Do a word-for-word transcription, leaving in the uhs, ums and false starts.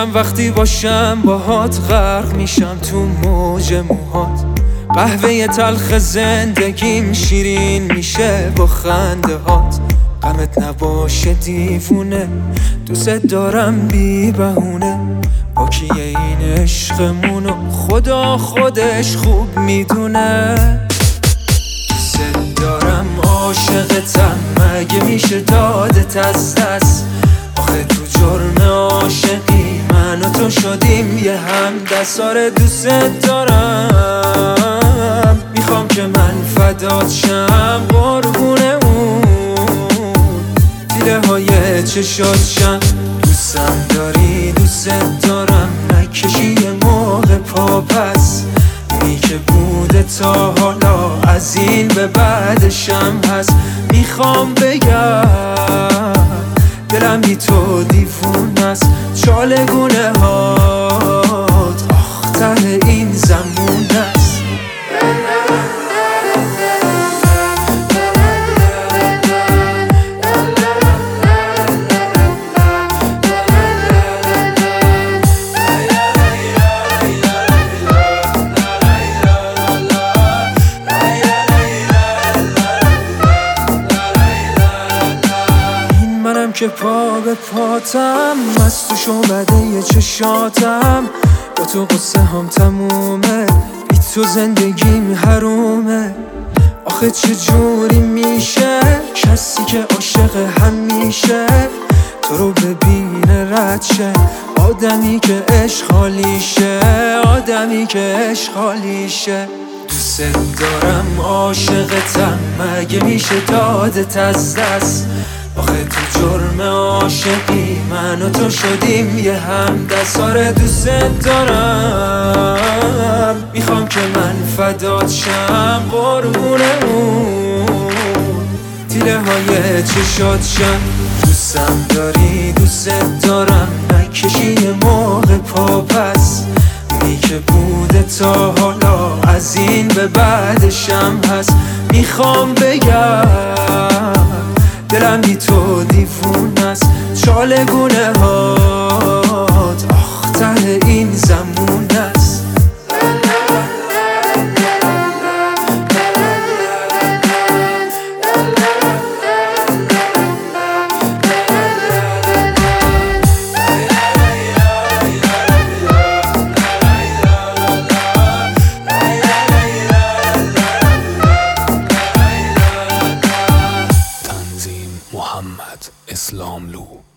میشم وقتی باشم باهات، غرق میشم تو موج موهات. قهوه تلخ زندگیم شیرین میشه با خنده هات. غمت نباشه دیوونه، دوست دارم بی بهونه. با کیه این عشقمونو خدا خودش خوب میدونه. دوست دارم عاشقتم، مگه میشه دادت از دست؟ آخه تو جرم عاشقی من و تو شدیم یه همدست. آره دوست دارم، میخوام که من فدات شم، قربونه اون دیده های چشات شم. دوستم داری دوست دارم، نکشی یه موقع پا پس. اینی که بوده تا حالا از این به بعدشم هست. میخوام بگم دلم بی تو دیوون است. چالگونه هات آخ ته این زمون است. که پا به پاتم، مست و شعبده یه چشاتم. با تو قصه هم تمومه، بی تو زندگیم حرومه. آخه چه جوری میشه کسی که عاشق همیشه تو رو ببینه رد شه؟ آدمی که عشق حالیشه، آدمی که عشق حالیشه. دوست دارم عاشقتم، مگه میشه دادت از دست؟ آخه تو جرم عاشقی من و تو شدیم یه همدست. آره دوست دارم، میخوام که من فدات شم، قربونه اون دیده های چشات شم. دوستم داری دوست دارم، نکشی یه موقع پا پس. اینی که بوده تا حالا از این به بعدشم هست. میخوام بگم دلم بی تو دیوون است. چالگونه هات آخ ته این زمون است. محمد اسلاملو.